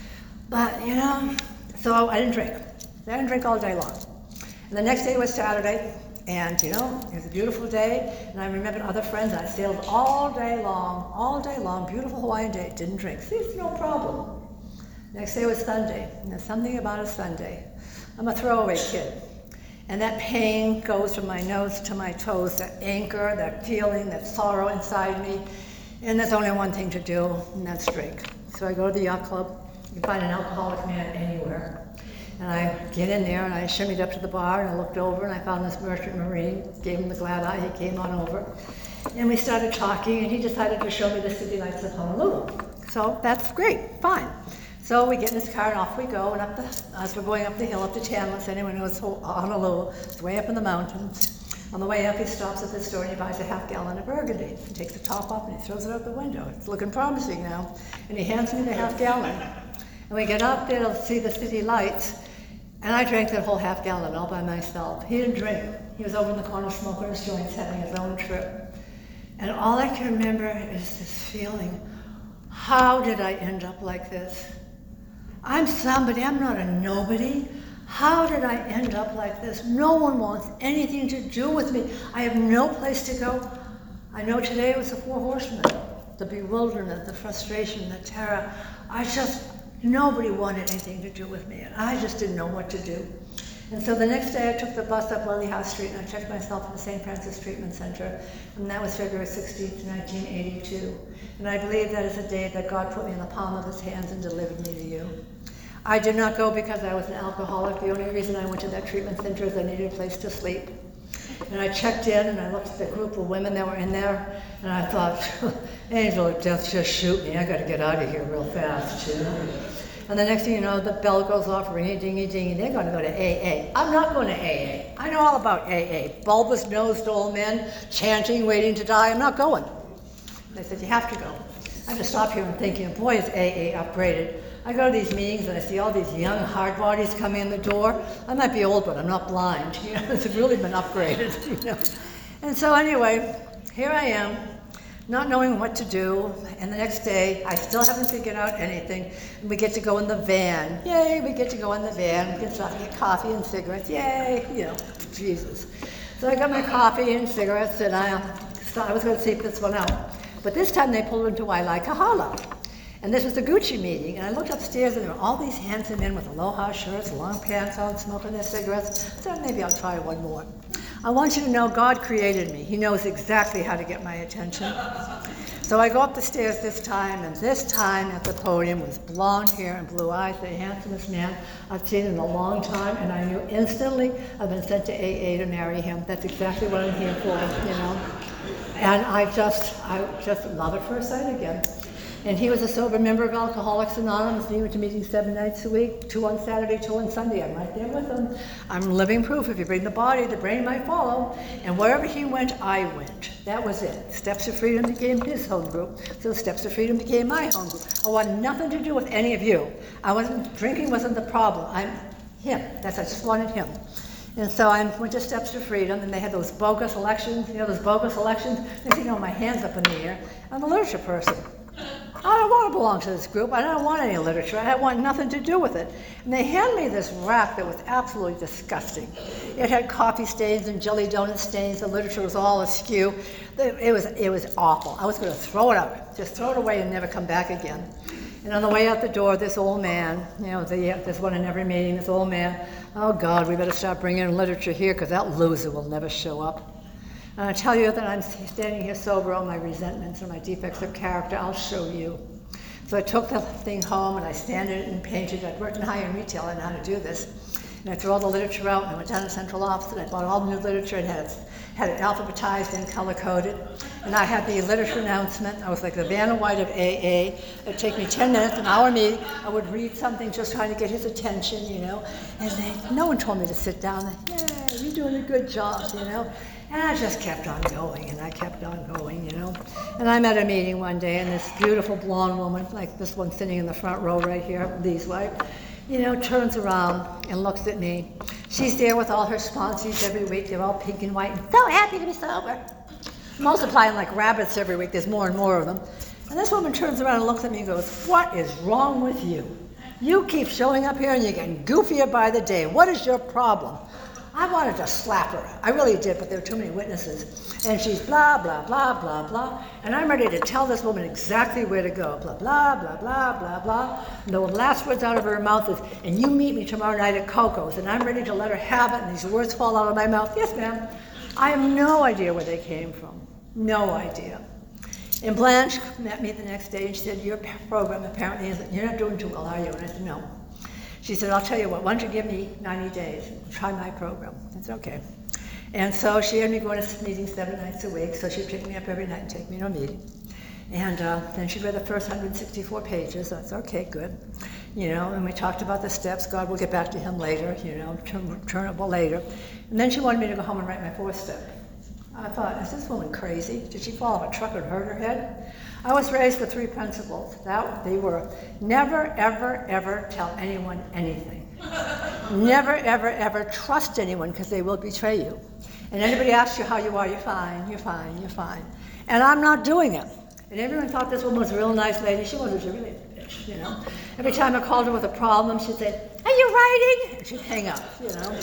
But, you know, so I didn't drink. I didn't drink all day long. And the next day was Saturday. And, you know, it was a beautiful day, and I remembered other friends. I sailed all day long, all day long, beautiful Hawaiian day, didn't drink. See, it's no problem. Next day was Sunday, and there's something about a Sunday. I'm a throwaway kid, and that pain goes from my nose to my toes, that anchor, that feeling, that sorrow inside me, and there's only one thing to do, and that's drink. So I go to the yacht club. You can find an alcoholic man anywhere. And I get in there, and I shimmied up to the bar, and I looked over, and I found this merchant marine, gave him the glad eye, he came on over. And we started talking, and he decided to show me the city lights of Honolulu. So that's great, fine. So we get in his car, and off we go, and up the, as we're going up the hill, up to Tamlis, anyone knows Honolulu, it's way up in the mountains. On the way up, he stops at the store, and he buys a half gallon of Burgundy. He takes the top off, and he throws it out the window. It's looking promising now. And he hands me the half gallon. And we get up there to see the city lights. And I drank that whole half gallon all by myself. He didn't drink. He was over in the corner smoking his joints, having his own trip. And all I can remember is this feeling, how did I end up like this? I'm somebody, I'm not a nobody. How did I end up like this? No one wants anything to do with me. I have no place to go. I know today was the Four Horsemen, the bewilderment, the frustration, the terror. I just, nobody wanted anything to do with me, and I just didn't know what to do. And so the next day I took the bus up Lily House Street, and I checked myself in the Saint Francis Treatment Center, and that was February sixteenth, nineteen eighty-two. And I believe that is a day that God put me in the palm of his hands and delivered me to you. I did not go because I was an alcoholic. The only reason I went to that treatment center is I needed a place to sleep. And I checked in, and I looked at the group of women that were in there, and I thought, angel of death, just shoot me. I got to get out of here real fast, you know. And the next thing you know, the bell goes off, ringy, dingy, dingy. They're going to go to A A. I'm not going to A A. I know all about A A. Bulbous nosed old men chanting, waiting to die. I'm not going. They said, you have to go. I just stop here and thinking, boy, is A A upgraded. I go to these meetings and I see all these young hard bodies coming in the door. I might be old, but I'm not blind. You know, it's really been upgraded. You know. And so anyway, here I am, not knowing what to do. And the next day, I still haven't figured out anything. And we get to go in the van. Yay, we get to go in the van. We get to get coffee and cigarettes. Yay, you know, Jesus. So I got my coffee and cigarettes, and I, I was going to sleep this one out. But this time they pulled into Wailaikahala. And this was the Gucci meeting, and I looked upstairs, and there were all these handsome men with aloha shirts, long pants on, smoking their cigarettes. I thought maybe I'll try one more. I want you to know God created me. He knows exactly how to get my attention. So I go up the stairs this time, and this time at the podium was blonde hair and blue eyes, the handsomest man I've seen in a long time, and I knew instantly I've been sent to A A to marry him. That's exactly what I'm here for, you know. And I just, I just love at first sight again. And he was a sober member of Alcoholics Anonymous, and he went to meetings seven nights a week, two on Saturday, two on Sunday. I'm right there with him. I'm living proof. If you bring the body, the brain might follow. And wherever he went, I went. That was it. Steps of Freedom became his home group, so Steps of Freedom became my home group. I wanted nothing to do with any of you. I wasn't, drinking wasn't the problem. I'm him. That's, I just wanted him. And so I went to Steps to Freedom, and they had those bogus elections, you know, those bogus elections. Next thing you know, my hand's up in the air. I'm a literature person. I don't want to belong to this group. I don't want any literature. I want nothing to do with it. And they handed me this rack that was absolutely disgusting. It had coffee stains and jelly donut stains. The literature was all askew. It was, it was awful. I was going to throw it out, just throw it away and never come back again. And on the way out the door, this old man, you know, the, there's one in every meeting, this old man, oh God, we better start bringing in literature here because that loser will never show up. And I tell you that I'm standing here sober, all my resentments and my defects of character, I'll show you. So I took the thing home and I sanded it and painted it. I'd worked in high-end retail, I know how to do this. And I threw all the literature out and I went down to the central office and I bought all the new literature and had it, had it alphabetized and color-coded. And I had the literature announcement. I was like the Vanna White of A A. It'd take me ten minutes, an hour meeting. I would read something just trying to get his attention, you know. And they, no one told me to sit down. Yeah, you're doing a good job, you know. And I just kept on going, and I kept on going, you know. And I'm at a meeting one day, and this beautiful blonde woman, like this one sitting in the front row right here, Lee's wife, you know, turns around and looks at me. She's there with all her sponsees every week. They're all pink and white, and so happy to be sober. Multiplying like rabbits every week. There's more and more of them. And this woman turns around and looks at me and goes, what is wrong with you? You keep showing up here and you're getting goofier by the day. What is your problem? I wanted to slap her. I really did, but there were too many witnesses. And she's blah, blah, blah, blah, blah. And I'm ready to tell this woman exactly where to go. Blah, blah, blah, blah, blah, blah. And the last words out of her mouth is, and you meet me tomorrow night at Coco's. And I'm ready to let her have it. And these words fall out of my mouth. Yes, ma'am. I have no idea where they came from. No idea. And Blanche met me the next day and she said, your program apparently isn't, you're not doing too well, are you? And I said, no. She said, I'll tell you what, why don't you give me ninety days, try my program. That's okay. And so she had me going to meetings seven nights a week, so she'd pick me up every night and take me to a meeting. And uh, then she read the first one hundred sixty-four pages, so that's okay, good. You know, and we talked about the steps. God will get back to him later, you know, turnable later. And then she wanted me to go home and write my fourth step. I thought, is this woman crazy? Did she fall off a truck and hurt her head? I was raised with three principles. That they were never, ever, ever tell anyone anything. Never, ever, ever trust anyone because they will betray you. And anybody asks you how you are, you're fine, you're fine, you're fine. And I'm not doing it. And everyone thought this woman was a real nice lady. She wasn't, she was really a bitch, you know. Every time I called her with a problem, she'd say, are you writing? And she'd hang up, you know.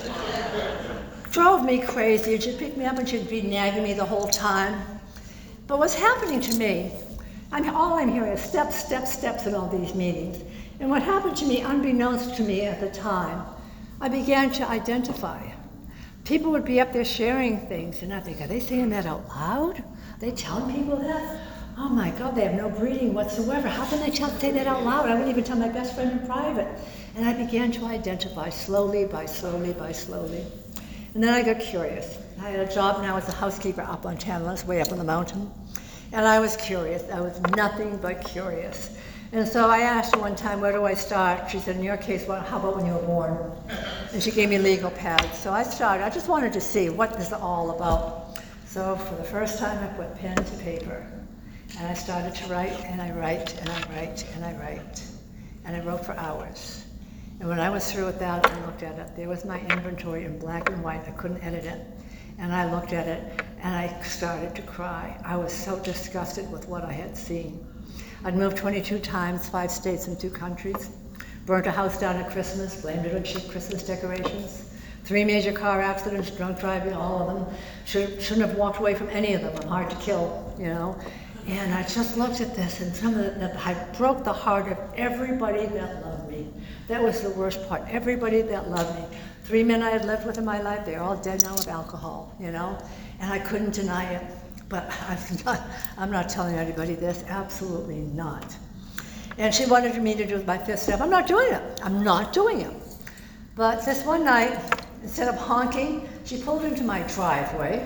Drove me crazy, and she'd pick me up and she'd be nagging me the whole time. But what's happening to me, I'm, all I'm hearing is steps, steps, steps in all these meetings. And what happened to me, unbeknownst to me at the time, I began to identify. People would be up there sharing things, and I think, are they saying that out loud? Are they telling people that? Oh my God, they have no breeding whatsoever. How can they tell, say that out loud? I wouldn't even tell my best friend in private. And I began to identify slowly by slowly by slowly. And then I got curious. I had a job now as a housekeeper up on Tantalus, way up on the mountain. And I was curious. I was nothing but curious. And so I asked her one time, where do I start? She said, in your case, well, how about when you were born? And she gave me legal pads. So I started. I just wanted to see what this is all about. So for the first time, I put pen to paper. And I started to write, and I write, and I write, and I write. And I wrote for hours. And when I was through with that, I looked at it. There was my inventory in black and white. I couldn't edit it. And I looked at it, and I started to cry. I was so disgusted with what I had seen. I'd moved twenty-two times, five states and two countries. Burnt a house down at Christmas, blamed it on cheap Christmas decorations. Three major car accidents, drunk driving, all of them. Should, shouldn't have walked away from any of them. I'm hard to kill, you know. And I just looked at this, and some of the, I broke the heart of everybody that loved me. That was the worst part. Everybody that loved me. Three men I had lived with in my life, they're all dead now with alcohol, you know? And I couldn't deny it. But I'm not, I'm not telling anybody this, absolutely not. And she wanted me to do my fifth step. I'm not doing it. I'm not doing it. But this one night, instead of honking, she pulled into my driveway,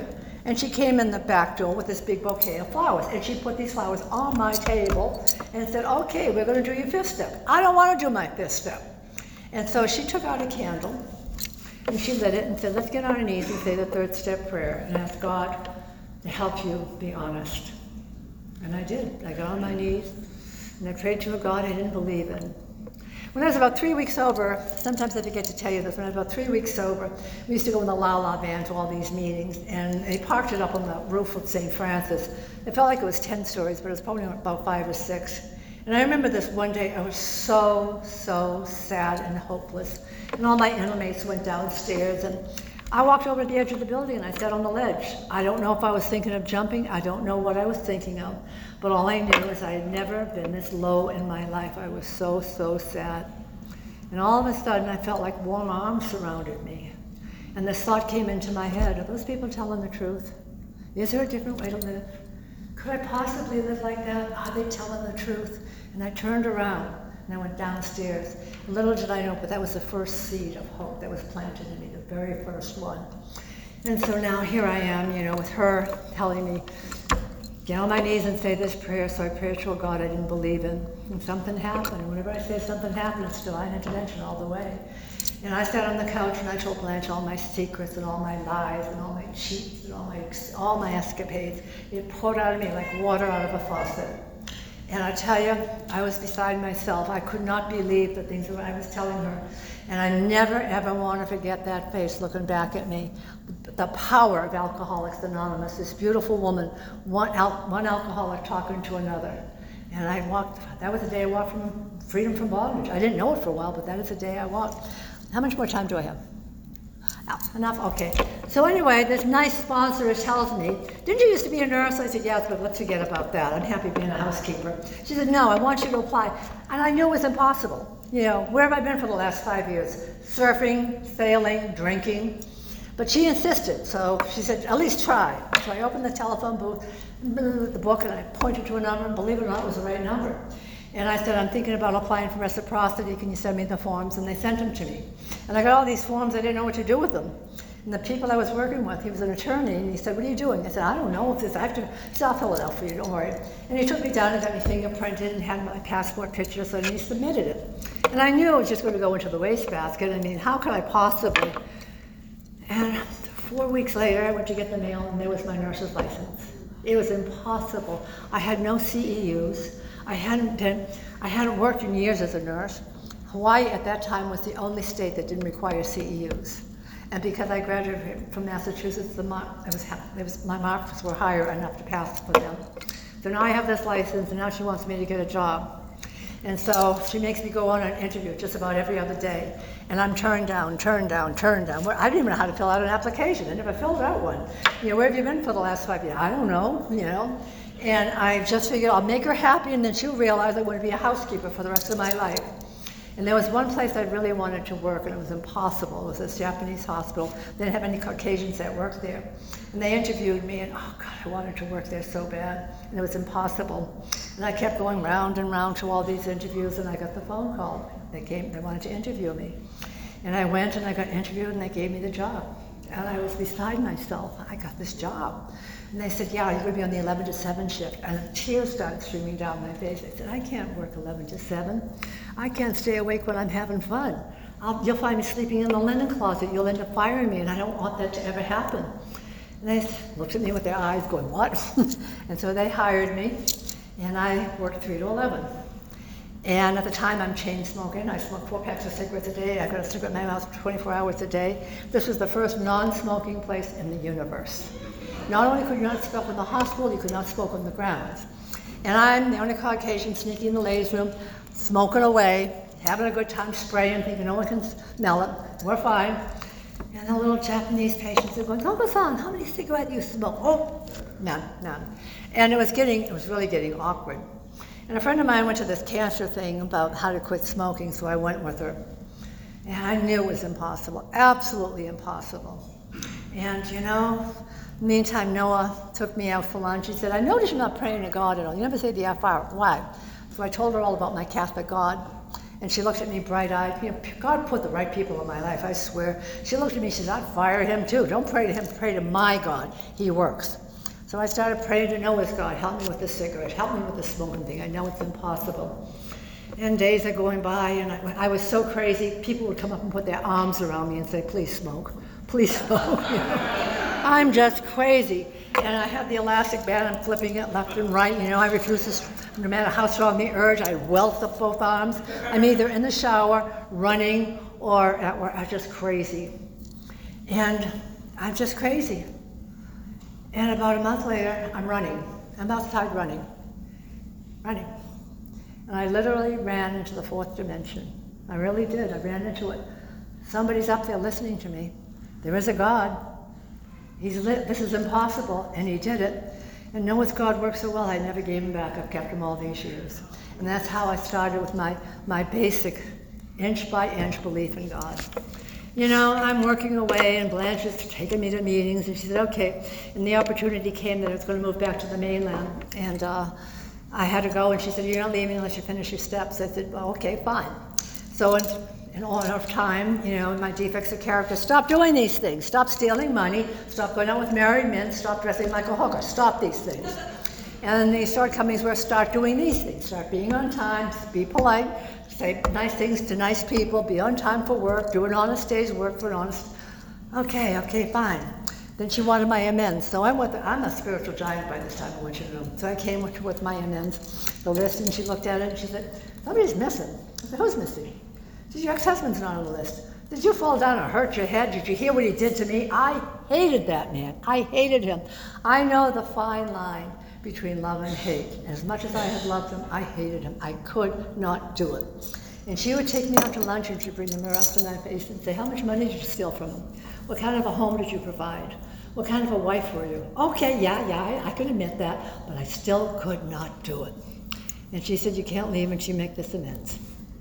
And she came in the back door with this big bouquet of flowers. And she put these flowers on my table and said, okay, we're going to do your fifth step. I don't want to do my fifth step. And so she took out a candle and she lit it and said, let's get on our knees and say the third step prayer and ask God to help you be honest. And I did. I got on my knees and I prayed to a God I didn't believe in. When I was about three weeks sober, sometimes I forget to tell you this, when I was about three weeks sober, we used to go in the La La van to all these meetings, and they parked it up on the roof of Saint Francis. It felt like it was ten stories, but it was probably about five or six. And I remember this one day, I was so, so sad and hopeless. And all my inmates went downstairs, and I walked over to the edge of the building and I sat on the ledge. I don't know if I was thinking of jumping. I don't know what I was thinking of. But all I knew is I had never been this low in my life. I was so, so sad. And all of a sudden I felt like warm arms surrounded me. And this thought came into my head, are those people telling the truth? Is there a different way to live? Could I possibly live like that? Are they telling the truth? And I turned around and I went downstairs. Little did I know, but that was the first seed of hope that was planted in me, the very first one. And so now here I am, you know, with her telling me, get on my knees and say this prayer. So I prayed to a God I didn't believe in. And something happened. And whenever I say something happened, it's divine intervention all the way. And I sat on the couch and I told Blanche all my secrets and all my lies and all my cheats and all my, all my escapades. It poured out of me like water out of a faucet. And I tell you, I was beside myself. I could not believe the things that I was telling her. And I never, ever want to forget that face looking back at me. The power of Alcoholics Anonymous, this beautiful woman, one, al- one alcoholic talking to another. And I walked, that was the day I walked from freedom from bondage. I didn't know it for a while, but that is the day I walked. How much more time do I have? Oh, enough? Okay. So anyway, this nice sponsor tells me, didn't you used to be a nurse? I said, yes, but let's forget about that. I'm happy being a housekeeper. She said, no, I want you to apply. And I knew it was impossible. You know, where have I been for the last five years? Surfing, sailing, drinking. But she insisted, so she said, at least try. So I opened the telephone booth, the book, and I pointed to a number, and believe it or not, it was the right number. And I said, I'm thinking about applying for reciprocity. Can you send me the forms? And they sent them to me. And I got all these forms. I didn't know what to do with them. And the people I was working with, he was an attorney, and he said, what are you doing? I said, I don't know if this, I have to, so I'll fill it out for you, don't worry. And he took me down and got me fingerprinted and had my passport picture, so he submitted it. And I knew it was just going to go into the wastebasket. I mean, how could I possibly? And four weeks later, I went to get the mail, and there was my nurse's license. It was impossible. I had no C E Us. I hadn't been, I hadn't worked in years as a nurse. Hawaii at that time was the only state that didn't require C E Us. And because I graduated from Massachusetts, the mark, it was, it was, my marks were higher enough to pass for them. So now I have this license, and now she wants me to get a job. And so she makes me go on an interview just about every other day. And I'm turned down, turned down, turned down. I didn't even know how to fill out an application. I never filled out one. You know, where have you been for the last five years? I don't know, you know. And I just figured I'll make her happy, and then she'll realize I want to be a housekeeper for the rest of my life. And there was one place I really wanted to work, and it was impossible. It was this Japanese hospital. They didn't have any Caucasians that worked there. And they interviewed me, and oh God, I wanted to work there so bad. And it was impossible. And I kept going round and round to all these interviews, and I got the phone call. They came, they wanted to interview me. And I went and I got interviewed, and they gave me the job. And I was beside myself. I got this job. And they said, yeah, you're going to be on the eleven to seven shift. And tears started streaming down my face. I said, I can't work eleven to seven. I can't stay awake when I'm having fun. I'll, you'll find me sleeping in the linen closet. You'll end up firing me, and I don't want that to ever happen. And they looked at me with their eyes going, what? And so they hired me, and I worked three to eleven. And at the time, I'm chain smoking. I smoked four packs of cigarettes a day. I got a cigarette in my mouth twenty-four hours a day. This was the first non-smoking place in the universe. Not only could you not smoke in the hospital, you could not smoke on the grounds. And I'm the only Caucasian sneaking in the ladies' room, smoking away, having a good time spraying, thinking no one can smell it. We're fine. And the little Japanese patients are going, Noko-san, how many cigarettes do you smoke? Oh, none, none. And it was getting, it was really getting awkward. And a friend of mine went to this cancer thing about how to quit smoking, so I went with her. And I knew it was impossible, absolutely impossible. And you know, meantime, Noah took me out for lunch. He said, I noticed you're not praying to God at all. You never say the F R. Why? So I told her all about my Catholic God. And she looked at me bright-eyed. You know, God put the right people in my life, I swear. She looked at me, she said, I'd fire him too. Don't pray to him, pray to my God. He works. So I started praying to know his God. Help me with the cigarette. Help me with the smoking thing. I know it's impossible. And days are going by, and I, I was so crazy, people would come up and put their arms around me and say, please smoke, please smoke. You know? I'm just crazy. And I have the elastic band, I'm flipping it left and right. You know, I refuse to, no matter how strong the urge, I welt up both arms. I'm either in the shower, running, or at work. I'm just crazy. And I'm just crazy. And about a month later, I'm running. I'm outside running. Running. And I literally ran into the fourth dimension. I really did. I ran into it. Somebody's up there listening to me. There is a God. He's lit. This is impossible, and he did it. And know his God works so well, I never gave him back. I've kept him all these years. And that's how I started with my, my basic inch by inch belief in God. You know, I'm working away, and Blanche is taking me to meetings, and she said, okay. And the opportunity came that I was going to move back to the mainland. And uh, I had to go, and she said, you're not leaving unless you finish your steps. I said, well, okay, fine. So in, in all enough time, you know, my defects of character, stop doing these things. Stop stealing money. Stop going out with married men. Stop dressing like a hooker. Stop these things. And the start coming is where start doing these things. Start being on time, be polite, say nice things to nice people, be on time for work, do an honest day's work for an honest, okay, okay, fine. Then she wanted my amends. So I went, I'm a spiritual giant by this time, I want you to know. So I came with, with my amends, the list, and she looked at it and she said, somebody's missing. I said, who's missing? She said, your ex-husband's not on the list. Did you fall down and hurt your head? Did you hear what he did to me? I hated that man. I hated him. I know the fine line between love and hate. As much as I had loved him, I hated him. I could not do it. And she would take me out to lunch and she'd bring the mirror up to my face and say, how much money did you steal from him? What kind of a home did you provide? What kind of a wife were you? Okay, yeah, yeah, I, I can admit that, but I still could not do it. And she said, you can't leave until you make this amends.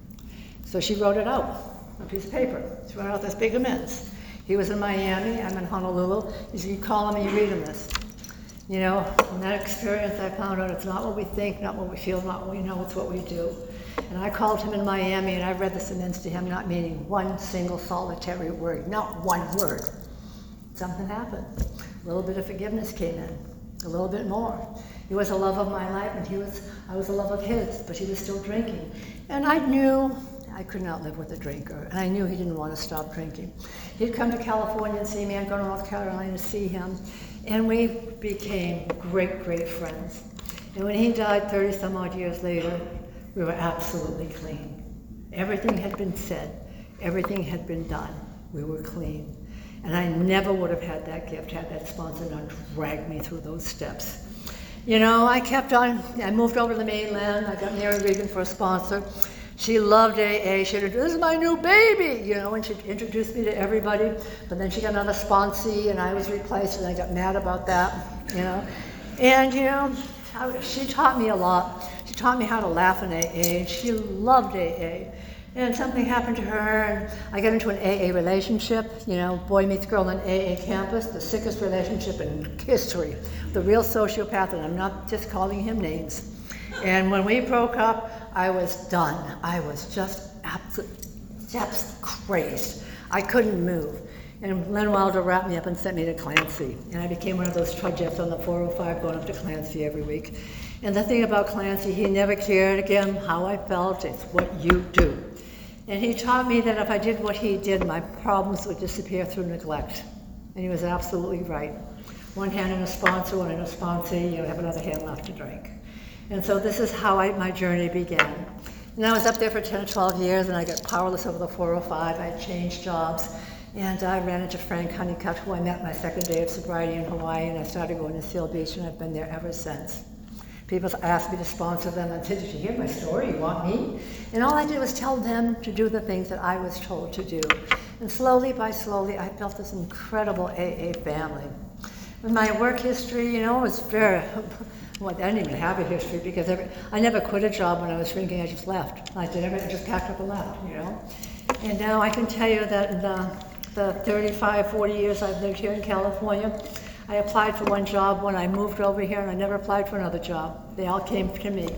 So she wrote it out on a piece of paper. She wrote out this big amends. He was in Miami, I'm in Honolulu. He said, you call him and you read him this. You know, from that experience I found out it's not what we think, not what we feel, not what we know, it's what we do. And I called him in Miami and I read the amends to him, not meaning one single solitary word, not one word. Something happened. A little bit of forgiveness came in, a little bit more. He was the love of my life and he was, I was the love of his, but he was still drinking. And I knew I could not live with a drinker, and I knew he didn't want to stop drinking. He'd come to California and see me, I'd go to North Carolina to see him, and we became great, great friends. And when he died thirty some odd years later, we were absolutely clean. Everything had been said, everything had been done. We were clean. And I never would have had that gift had that sponsor not dragged me through those steps. You know, I kept on, I moved over to the mainland, I got Mary Regan for a sponsor. She loved A A. She said, this is my new baby, you know, and she introduced me to everybody. But then she got another sponsee, and I was replaced, and I got mad about that, you know. And, you know, I, she taught me a lot. She taught me how to laugh in A A. She loved A A. And something happened to her, and I got into an A A relationship, you know, boy meets girl on A A campus, the sickest relationship in history. The real sociopath, and I'm not just calling him names. And when we broke up, I was done. I was just absolutely just crazed. I couldn't move. And Len Wilder wrapped me up and sent me to Clancy. And I became one of those trudgettes on the four oh five going up to Clancy every week. And the thing about Clancy, he never cared, again, how I felt. It's what you do. And he taught me that if I did what he did, my problems would disappear through neglect. And he was absolutely right. One hand in a sponsor, one in a sponsee, you have another hand left to drink. And so this is how I, my journey began. And I was up there for ten or twelve years, and I got powerless over the four oh five. I changed jobs, and I ran into Frank Honeycutt, who I met my second day of sobriety in Hawaii, and I started going to Seal Beach, and I've been there ever since. People asked me to sponsor them. I said, did you hear my story? You want me? And all I did was tell them to do the things that I was told to do. And slowly by slowly, I built this incredible A A family. And my work history, you know, was very... Well, I didn't even have a history because every, I never quit a job when I was drinking. I just left. I did everything, I just packed up and left, you know. And now I can tell you that in the, the thirty-five, forty years I've lived here in California, I applied for one job when I moved over here, and I never applied for another job. They all came to me.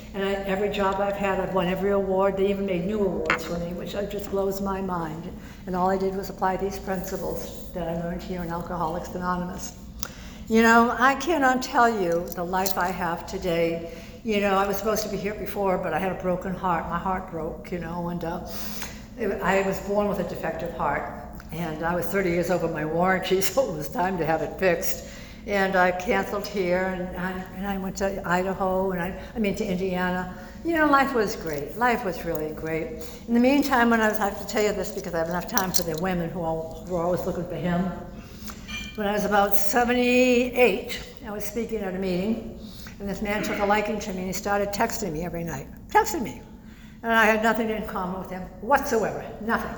And I, every job I've had, I've won every award. They even made new awards for me, which just blows my mind. And all I did was apply these principles that I learned here in Alcoholics Anonymous. You know, I cannot tell you the life I have today. You know, I was supposed to be here before, but I had a broken heart. My heart broke, you know, and uh, it, I was born with a defective heart. And I was thirty years over my warranty, so it was time to have it fixed. And I canceled here, and I, and I went to Idaho, and I, I mean to Indiana. You know, life was great. Life was really great. In the meantime, when I was, I have to tell you this because I have enough time for the women who are, who are always looking for him. When I was about seventy-eight, I was speaking at a meeting, and this man took a liking to me, and he started texting me every night. Texting me. And I had nothing in common with him whatsoever. Nothing.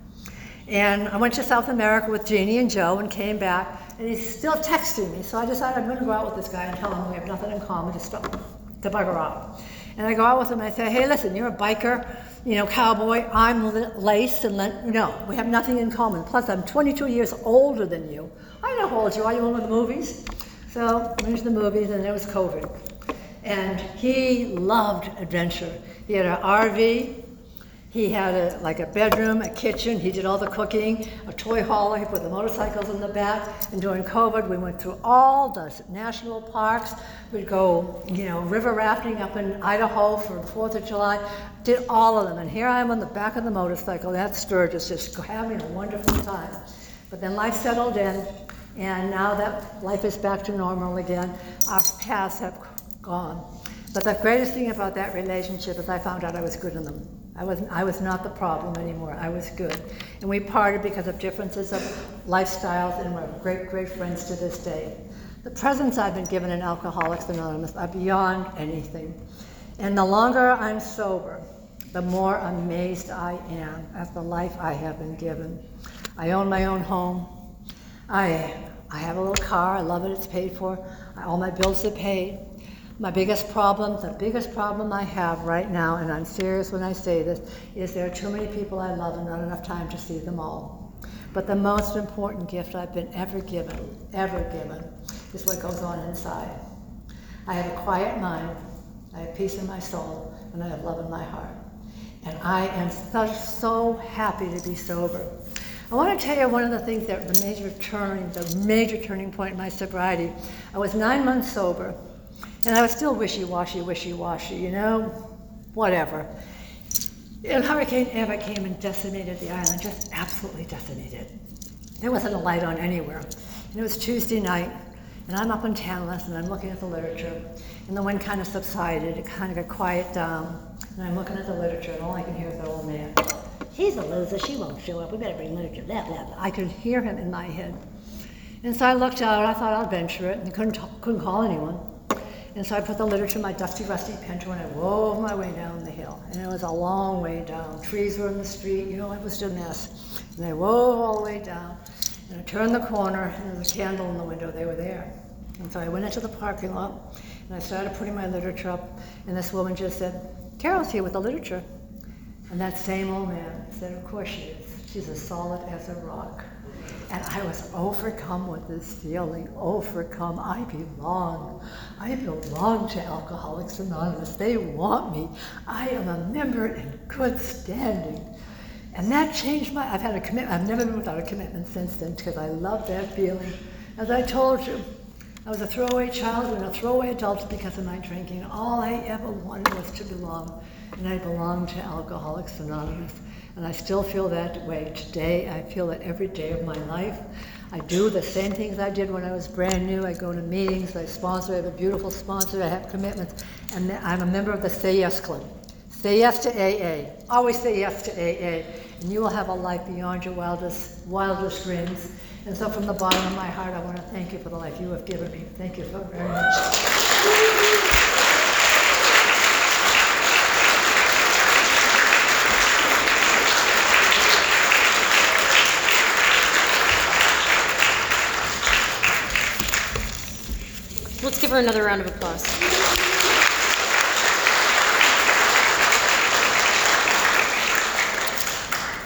And I went to South America with Jeannie and Joe and came back, and he's still texting me. So I decided I'm going to go out with this guy and tell him we have nothing in common, to stop, to bugger off. And I go out with him and I say, hey, listen, you're a biker, you know, cowboy. I'm laced, and let, no, we have nothing in common. Plus, I'm twenty-two years older than you. I know how old you are. You went to the movies. So I went to the movies, and there was COVID. And he loved adventure. He had an R V. He had a, like a bedroom, a kitchen. He did all the cooking, a toy hauler. He put the motorcycles in the back. And during COVID, we went through all the national parks. We'd go, you know, river rafting up in Idaho for the fourth of July. Did all of them. And here I am on the back of the motorcycle. That Sturgis, just having a wonderful time. But then life settled in, and now that life is back to normal again, our paths have gone. But the greatest thing about that relationship is I found out I was good in them. I was, I was not the problem anymore. I was good. And we parted because of differences of lifestyles, and we're great, great friends to this day. The presents I've been given in Alcoholics Anonymous are beyond anything. And the longer I'm sober, the more amazed I am at the life I have been given. I own my own home. I, I have a little car. I love it. It's paid for. All my bills are paid. My biggest problem, the biggest problem I have right now, and I'm serious when I say this, is there are too many people I love and not enough time to see them all. But the most important gift I've been ever given, ever given, is what goes on inside. I have a quiet mind, I have peace in my soul, and I have love in my heart. And I am so, so happy to be sober. I want to tell you one of the things that the major turning, the major turning point in my sobriety. I was nine months sober. And I was still wishy-washy, wishy-washy, you know, whatever. And Hurricane Eva came and decimated the island, just absolutely decimated. There wasn't a light on anywhere. And it was Tuesday night, and I'm up in Tantalus, and I'm looking at the literature, and the wind kind of subsided. It kind of got quiet down, and I'm looking at the literature, and all I can hear is the old man. She's a loser, she won't show up, we better bring literature, blah, blah, blah. I could hear him in my head. And so I looked out, I thought I'd venture it, and couldn't, talk, couldn't call anyone. And so I put the literature in my dusty, rusty pinto, and I wove my way down the hill. And it was a long way down. Trees were in the street, you know, it was a mess. And I wove all the way down, and I turned the corner, and there was a candle in the window, they were there. And so I went into the parking lot, and I started putting my literature up, and this woman just said, Carol's here with the literature. And that same old man said, of course she is. She's as solid as a rock. And I was overcome with this feeling, overcome. I belong. I belong to Alcoholics Anonymous. They want me. I am a member in good standing. And that changed my, I've had a commitment. I've never been without a commitment since then because I love that feeling. As I told you, I was a throwaway child and a throwaway adult because of my drinking. All I ever wanted was to belong. And I belong to Alcoholics Anonymous. And I still feel that way today. I feel it every day of my life. I do the same things I did when I was brand new. I go to meetings, I sponsor, I have a beautiful sponsor, I have commitments, and I'm a member of the Say Yes Club. Say yes to A A. Always say yes to A A. And you will have a life beyond your wildest, wildest dreams. And so from the bottom of my heart, I want to thank you for the life you have given me. Thank you so very much. Let's give her another round of applause.